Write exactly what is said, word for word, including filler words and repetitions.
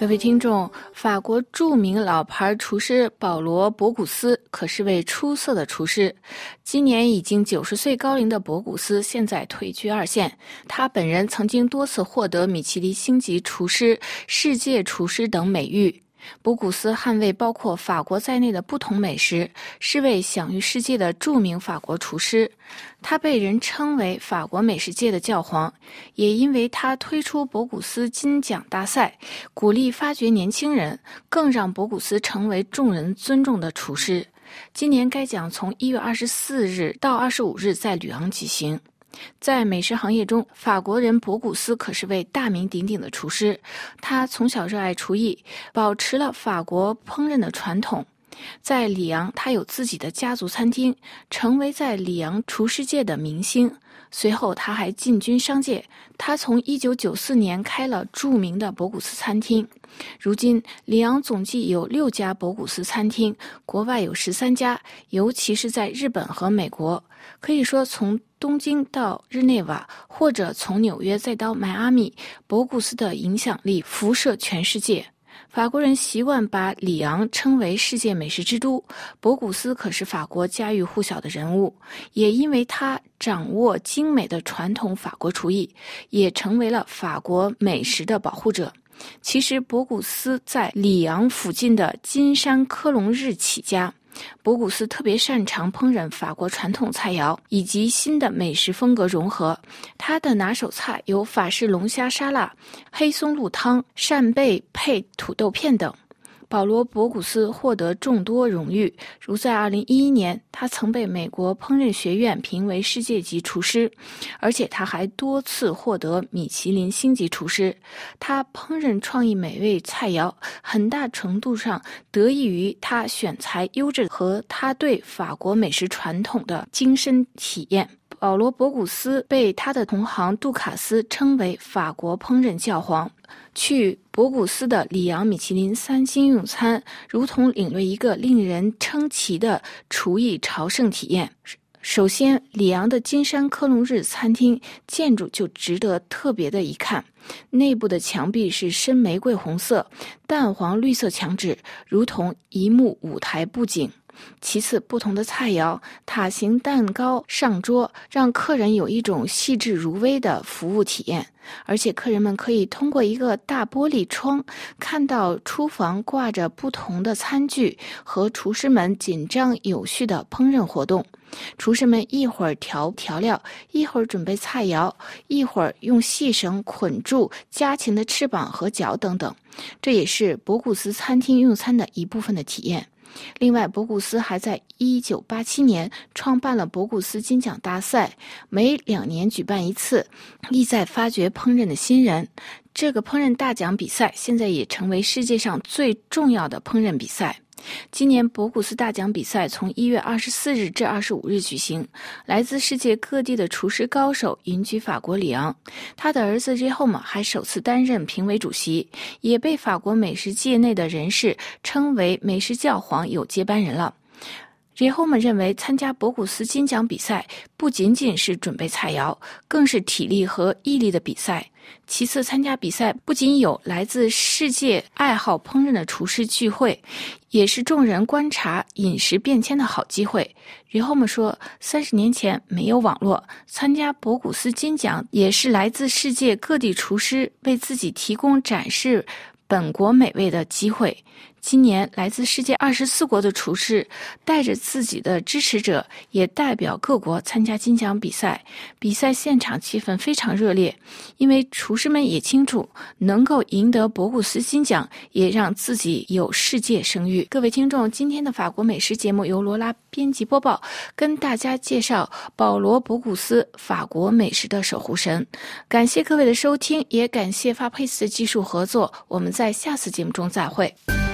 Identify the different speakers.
Speaker 1: 各位听众，法国著名老牌厨师保罗·博古斯可是位出色的厨师。今年已经九十岁高龄的博古斯现在退居二线，他本人曾经多次获得米其林星级厨师、世界厨师等美誉。博古斯捍卫包括法国在内的不同美食，是位享誉世界的著名法国厨师。他被人称为法国美食界的教皇，也因为他推出博古斯金奖大赛，鼓励发掘年轻人，更让博古斯成为众人尊重的厨师。今年该奖从一月二十四日到二十五日在里昂举行。在美食行业中，法国人博古斯可是位大名鼎鼎的厨师。他从小热爱厨艺，保持了法国烹饪的传统。在里昂，他有自己的家族餐厅，成为在里昂厨师界的明星。随后他还进军商界，他从一九九四年开了著名的博古斯餐厅。如今里昂总计有六家博古斯餐厅，国外有十三家，尤其是在日本和美国。可以说从东京到日内瓦，或者从纽约再到迈阿密，博古斯的影响力辐射全世界。法国人习惯把里昂称为世界美食之都，博古斯可是法国家喻户晓的人物，也因为他掌握精美的传统法国厨艺，也成为了法国美食的保护者。其实博古斯在里昂附近的金山科隆日起家。博古斯特别擅长烹饪法国传统菜肴以及新的美食风格融合。他的拿手菜有法式龙虾沙拉、黑松露汤、扇贝配土豆片等。保罗·博古斯获得众多荣誉，如在二零一一年，他曾被美国烹饪学院评为世界级厨师，而且他还多次获得米其林星级厨师。他烹饪创意美味菜肴，很大程度上得益于他选材优质和他对法国美食传统的精深体验。保罗·博古斯被他的同行杜卡斯称为法国烹饪教皇。去博古斯的里昂米其林三星用餐，如同领略一个令人称奇的厨艺朝圣体验。首先，里昂的金山科隆日餐厅建筑就值得特别的一看。内部的墙壁是深玫瑰红色、淡黄绿色墙纸，如同一幕舞台布景。其次，不同的菜肴、塔形蛋糕上桌，让客人有一种细致入微的服务体验。而且客人们可以通过一个大玻璃窗看到厨房挂着不同的餐具和厨师们紧张有序的烹饪活动。厨师们一会儿调调料，一会儿准备菜肴，一会儿用细绳捆住家禽的翅膀和脚等等。这也是博古斯餐厅用餐的一部分的体验。另外，博古斯还在一九八七年创办了博古斯金奖大赛，每两年举办一次，意在发掘烹饪的新人。这个烹饪大奖比赛现在也成为世界上最重要的烹饪比赛。今年博古斯大奖比赛从一月二十四日至二十五日举行，来自世界各地的厨师高手云集法国里昂。他的儿子 Jérôme 还首次担任评委主席，也被法国美食界内的人士称为美食教皇，有接班人了。Jérôme 认为参加博古斯金奖比赛不仅仅是准备菜肴，更是体力和毅力的比赛。其次，参加比赛不仅有来自世界爱好烹饪的厨师聚会，也是众人观察饮食变迁的好机会。Jérôme 说，三十年前没有网络，参加博古斯金奖也是来自世界各地厨师为自己提供展示本国美味的机会。今年来自世界二十四国的厨师带着自己的支持者，也代表各国参加金奖比赛。比赛现场气氛非常热烈，因为厨师们也清楚，能够赢得博古斯金奖，也让自己有世界声誉。各位听众，今天的法国美食节目由罗拉编辑播报，跟大家介绍保罗·博古斯，法国美食的守护神。感谢各位的收听，也感谢发配斯的技术合作。我们在下次节目中再会。